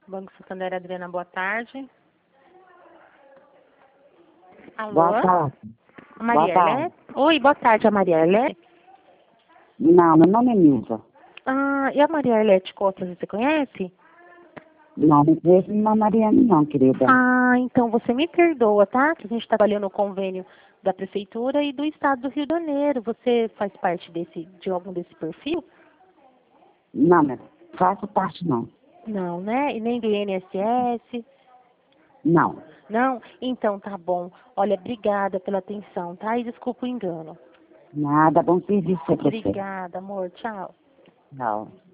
Banco Santander, Adriana, boa tarde. Alô? Boa tarde. Maria Boa tarde. Arlete? Oi, boa tarde, a Maria Arlete. Não, meu nome é Nilza. Ah, e a Maria Arlete Costa, você conhece? Não, não conheço uma Mariana não, querida. Ah, então você me perdoa, tá? Que a gente está trabalhando no convênio da Prefeitura e do Estado do Rio de Janeiro. Você faz parte de algum desse perfil? Não, não faço parte não. Não, né? E nem do INSS? Não. Não? Então tá bom. Olha, obrigada pela atenção, tá? E desculpa o engano. Nada, bom serviço pra você. Obrigada, amor. Tchau. Não.